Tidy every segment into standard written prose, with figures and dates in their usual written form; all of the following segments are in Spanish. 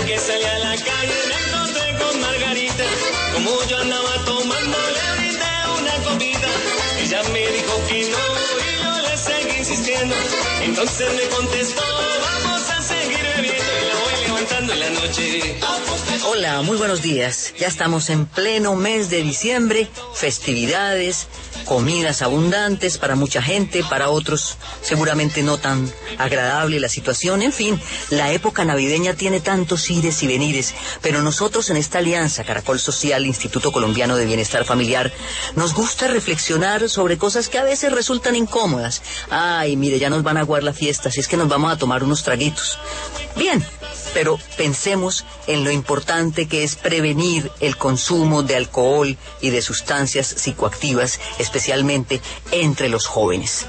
que salí a la calle me encontré con Margarita. Como yo andaba tomando, le brindé una copita. Ella me dijo que no y yo le seguí insistiendo. Entonces me contestó, vamos a seguir bebiendo. Y la voy levantando en la noche. Hola, muy buenos días. Ya estamos en pleno mes de diciembre, festividades, comidas abundantes para mucha gente, para otros seguramente no tan agradable la situación. En fin, la época navideña tiene tantos ires y venires, pero nosotros en esta alianza Caracol Social, Instituto Colombiano de Bienestar Familiar, nos gusta reflexionar sobre cosas que a veces resultan incómodas. Ay, mire, ya nos van a aguar la fiesta, si es que nos vamos a tomar unos traguitos. Bien, pero pensemos en lo importante que es prevenir el consumo de alcohol y de sustancias psicoactivas, especialmente entre los jóvenes.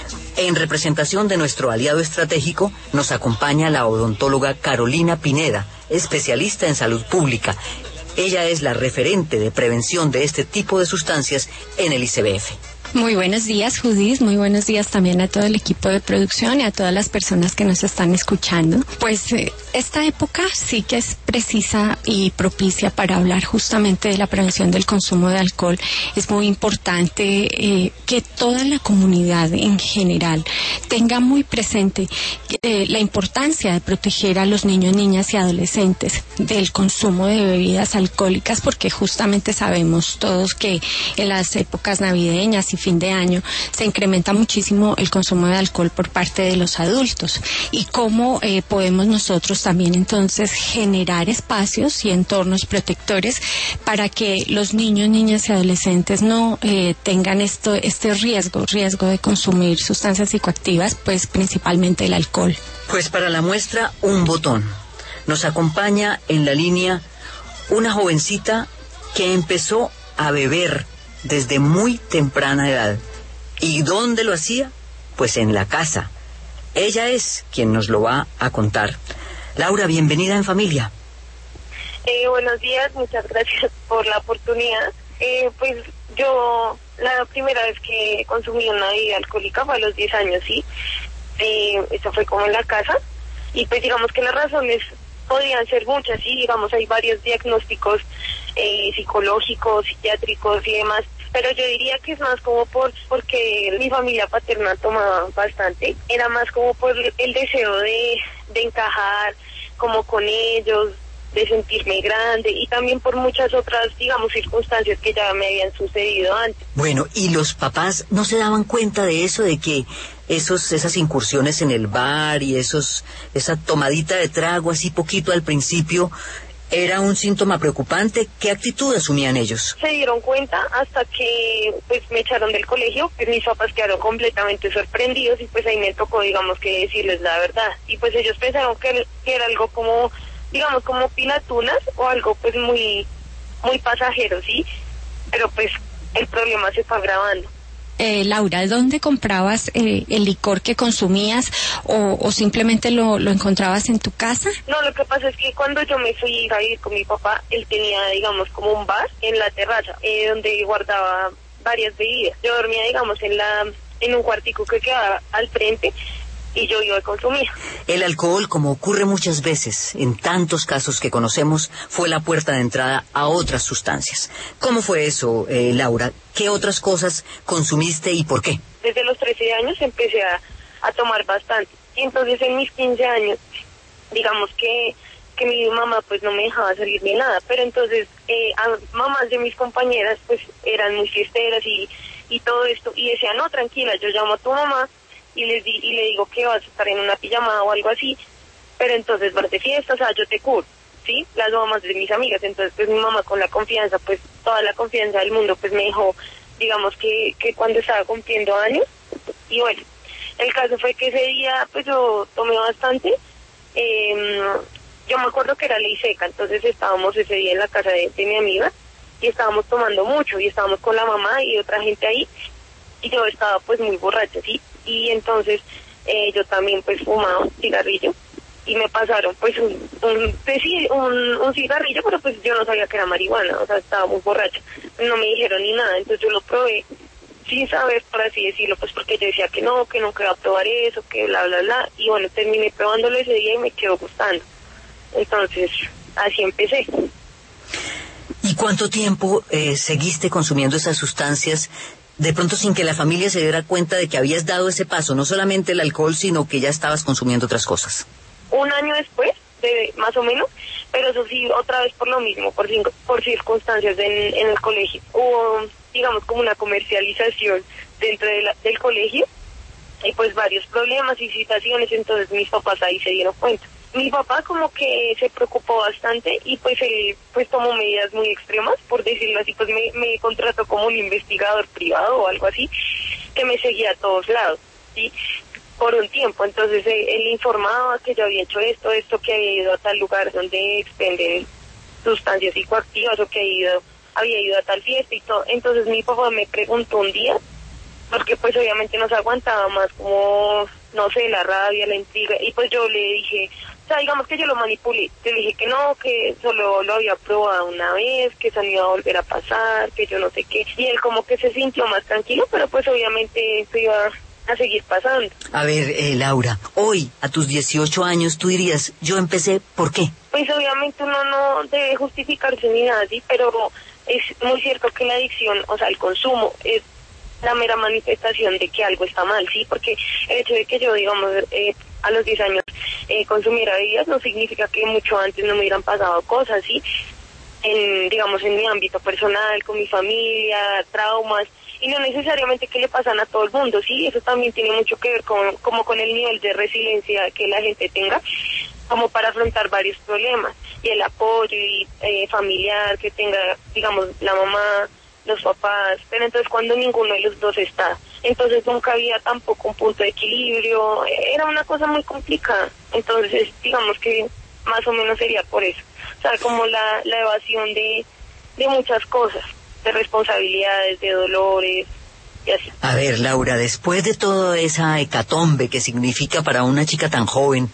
En representación de nuestro aliado estratégico, nos acompaña la odontóloga Carolina Pineda, especialista en salud pública. Ella es la referente de prevención de este tipo de sustancias en el ICBF. Muy buenos días, Judith. Muy buenos días también a todo el equipo de producción y a todas las personas que nos están escuchando. Pues esta época sí que es precisa y propicia para hablar justamente de la prevención del consumo de alcohol. Es muy importante que toda la comunidad en general tenga muy presente la importancia de proteger a los niños, niñas y adolescentes del consumo de bebidas alcohólicas, porque justamente sabemos todos que en las épocas navideñas y fin de año se incrementa muchísimo el consumo de alcohol por parte de los adultos, y cómo podemos nosotros también entonces generar espacios y entornos protectores para que los niños, niñas y adolescentes no tengan este riesgo de consumir sustancias psicoactivas, pues principalmente el alcohol. Pues para la muestra, un botón. Nos acompaña en la línea una jovencita que empezó a beber desde muy temprana edad. ¿Y dónde lo hacía? Pues en la casa. Ella es quien nos lo va a contar. Laura, bienvenida en familia. Buenos días, muchas gracias por la oportunidad. Pues yo la primera vez que consumí una bebida alcohólica fue a los 10 años, ¿sí? Esto fue como en la casa, y pues digamos que las razones podrían ser muchas, sí, digamos hay varios diagnósticos psicológicos, psiquiátricos y demás, pero yo diría que es más como porque mi familia paterna tomaba bastante, era más como por el deseo de encajar como con ellos, de sentirme grande, y también por muchas otras, digamos, circunstancias que ya me habían sucedido antes. Bueno, ¿y los papás no se daban cuenta de eso, de que esas incursiones en el bar y esa tomadita de trago así poquito al principio era un síntoma preocupante? ¿Qué actitud asumían ellos? Se dieron cuenta hasta que pues me echaron del colegio, pues mis papás quedaron completamente sorprendidos, y pues ahí me tocó, digamos, que decirles la verdad, y pues ellos pensaron que era algo como, digamos, como pilatunas o algo pues muy pasajero, ¿sí? Pero pues el problema se fue agravando. Laura, ¿dónde comprabas el licor que consumías o simplemente lo encontrabas en tu casa? No, lo que pasa es que cuando yo me fui a ir con mi papá, él tenía, digamos, como un bar en la terraza, donde guardaba varias bebidas. Yo dormía, digamos, en un cuartico que quedaba al frente, y yo iba a consumir. El alcohol, como ocurre muchas veces en tantos casos que conocemos, fue la puerta de entrada a otras sustancias. ¿Cómo fue eso, Laura? ¿Qué otras cosas consumiste y por qué? Desde los 13 años empecé a tomar bastante. Y entonces en mis 15 años, digamos que mi mamá pues no me dejaba salir ni nada, pero entonces mamás de mis compañeras pues eran muy fiesteras y todo esto, y decían, no, tranquila, yo llamo a tu mamá y le digo que vas a estar en una pijamada o algo así, pero entonces vas de fiesta, o sea, yo te curo, ¿sí? Las mamás de mis amigas. Entonces pues mi mamá, con la confianza, pues toda la confianza del mundo, pues me dijo, digamos que cuando estaba cumpliendo años, y bueno, el caso fue que ese día pues yo tomé bastante. Yo me acuerdo que era ley seca, entonces estábamos ese día en la casa de mi amiga y estábamos tomando mucho, y estábamos con la mamá y otra gente ahí, y yo estaba pues muy borracha, ¿sí? Y entonces yo también pues fumaba un cigarrillo, y me pasaron pues un cigarrillo, pero pues yo no sabía que era marihuana, o sea, estaba muy borracha, no me dijeron ni nada, entonces yo lo probé sin saber, por así decirlo, pues porque yo decía que nunca iba a probar eso, que bla, bla, bla, y bueno, terminé probándolo ese día y me quedó gustando. Entonces, así empecé. ¿Y cuánto tiempo seguiste consumiendo esas sustancias, de pronto sin que la familia se diera cuenta de que habías dado ese paso, no solamente el alcohol, sino que ya estabas consumiendo otras cosas? Un año después, más o menos, pero eso sí, otra vez por lo mismo, por circunstancias en el colegio. Hubo, digamos, como una comercialización dentro del colegio, y pues varios problemas y situaciones, entonces mis papás ahí se dieron cuenta. Mi papá como que se preocupó bastante y pues él pues tomó medidas muy extremas, por decirlo así, pues me contrató como un investigador privado o algo así, que me seguía a todos lados, ¿sí? Por un tiempo. Entonces él informaba que yo había hecho esto, que había ido a tal lugar donde expenden sustancias psicoactivas, o que había ido a tal fiesta y todo. Entonces mi papá me preguntó un día, porque pues obviamente no se aguantaba más, como, no sé, la rabia, la intriga, y pues yo le dije, o sea, digamos que yo lo manipulé, yo le dije que no, que solo lo había probado una vez, que eso no iba a volver a pasar, que yo no sé qué, y él como que se sintió más tranquilo, pero pues obviamente eso iba a seguir pasando. A ver, Laura, hoy, a tus 18 años, tú dirías, yo empecé, ¿por qué? Pues obviamente uno no debe justificarse ni nada así, pero es muy cierto que la adicción, o sea, el consumo, es la mera manifestación de que algo está mal, ¿sí? Porque el hecho de que yo, digamos, a los 10 años consumiera bebidas no significa que mucho antes no me hubieran pasado cosas, ¿sí? Digamos, en mi ámbito personal, con mi familia, traumas, y no necesariamente que le pasan a todo el mundo, ¿sí? Eso también tiene mucho que ver con el nivel de resiliencia que la gente tenga, como para afrontar varios problemas, y el apoyo familiar que tenga, digamos, la mamá, los papás, pero entonces cuando ninguno de los dos está, entonces nunca había tampoco un punto de equilibrio, era una cosa muy complicada. Entonces digamos que más o menos sería por eso, o sea, como la evasión de muchas cosas, de responsabilidades, de dolores y así. A ver, Laura, después de toda esa hecatombe que significa para una chica tan joven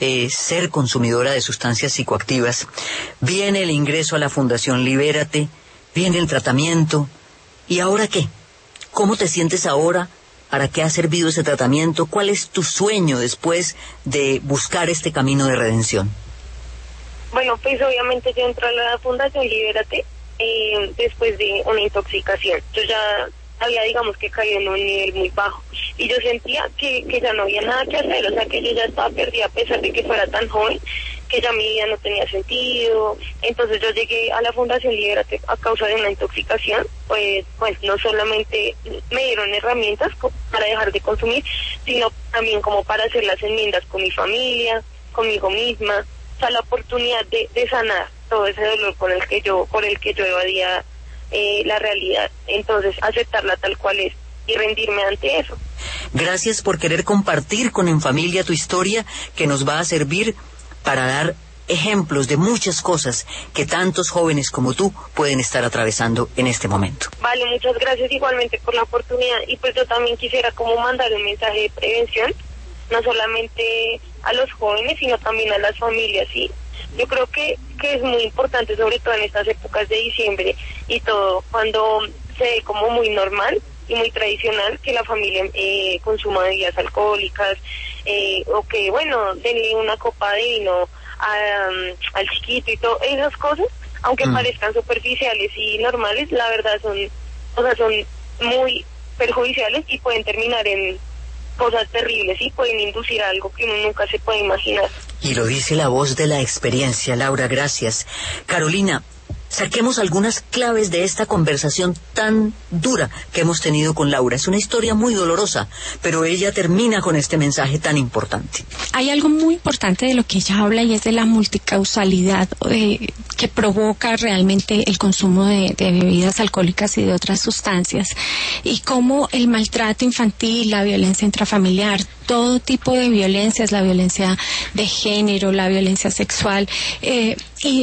ser consumidora de sustancias psicoactivas, viene el ingreso a la Fundación Libérate, viene el tratamiento, ¿y ahora qué? ¿Cómo te sientes ahora? ¿Para qué ha servido ese tratamiento? ¿Cuál es tu sueño después de buscar este camino de redención? Bueno, pues obviamente yo entré a la Fundación Libérate después de una intoxicación. Yo ya había, digamos, que caído en un nivel muy bajo, y yo sentía que ya no había nada que hacer, o sea, que yo ya estaba perdida a pesar de que fuera tan joven, que ya mi vida no tenía sentido. Entonces yo llegué a la Fundación Libérate a causa de una intoxicación, pues no solamente me dieron herramientas para dejar de consumir, sino también como para hacer las enmiendas con mi familia, conmigo misma, o sea, la oportunidad de sanar todo ese dolor por el que yo evadía la realidad. Entonces aceptarla tal cual es y rendirme ante eso. Gracias por querer compartir con En Familia tu historia, que nos va a servir para dar ejemplos de muchas cosas que tantos jóvenes como tú pueden estar atravesando en este momento. Vale, muchas gracias igualmente por la oportunidad, y pues yo también quisiera como mandar un mensaje de prevención, no solamente a los jóvenes, sino también a las familias, ¿sí? Yo creo que es muy importante, sobre todo en estas épocas de diciembre y todo, cuando se ve como muy normal y muy tradicional que la familia consuma bebidas alcohólicas, o que, bueno, denle una copa de vino al chiquito y todo, esas cosas, aunque parezcan superficiales y normales, la verdad son muy perjudiciales y pueden terminar en cosas terribles, y pueden inducir a algo que uno nunca se puede imaginar. Y lo dice la voz de la experiencia, Laura, gracias. Carolina, saquemos algunas claves de esta conversación tan dura que hemos tenido con Laura. Es una historia muy dolorosa, pero ella termina con este mensaje tan importante. Hay algo muy importante de lo que ella habla, y es de la multicausalidad que provoca realmente el consumo de bebidas alcohólicas y de otras sustancias, y cómo el maltrato infantil, la violencia intrafamiliar, todo tipo de violencias, la violencia de género, la violencia sexual, y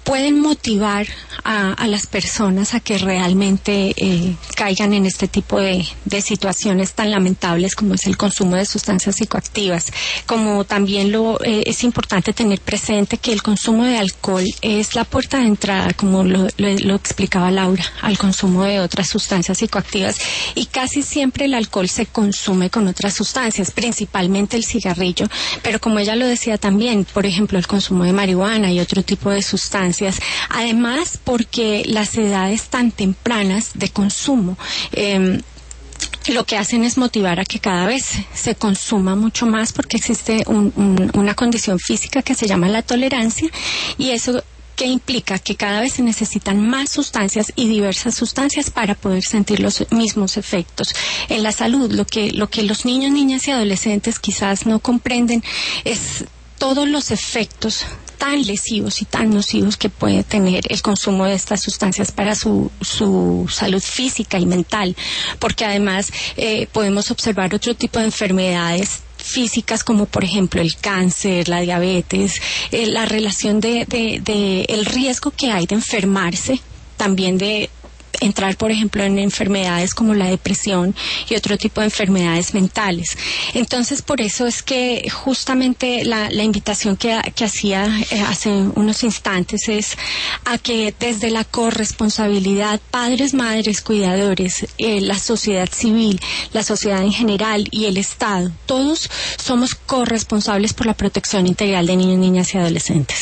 pueden motivar a las personas a que realmente caigan en este tipo de situaciones tan lamentables como es el consumo de sustancias psicoactivas. Como también es importante tener presente que el consumo de alcohol es la puerta de entrada, como lo explicaba Laura, al consumo de otras sustancias psicoactivas, y casi siempre el alcohol se consume con otras sustancias, principalmente el cigarrillo, pero como ella lo decía también, por ejemplo, el consumo de marihuana y otro tipo de sustancias. Además, porque las edades tan tempranas de consumo lo que hacen es motivar a que cada vez se consuma mucho más, porque existe una condición física que se llama la tolerancia, y eso que implica que cada vez se necesitan más sustancias y diversas sustancias para poder sentir los mismos efectos en la salud. Lo que los niños, niñas y adolescentes quizás no comprenden es todos los efectos tan lesivos y tan nocivos que puede tener el consumo de estas sustancias para su salud física y mental, porque además podemos observar otro tipo de enfermedades físicas, como por ejemplo el cáncer, la diabetes, la relación el riesgo que hay de enfermarse, también de entrar, por ejemplo, en enfermedades como la depresión y otro tipo de enfermedades mentales. Entonces, por eso es que justamente la invitación que hacía hace unos instantes es a que desde la corresponsabilidad, padres, madres, cuidadores, la sociedad civil, la sociedad en general y el Estado, todos somos corresponsables por la protección integral de niños, niñas y adolescentes.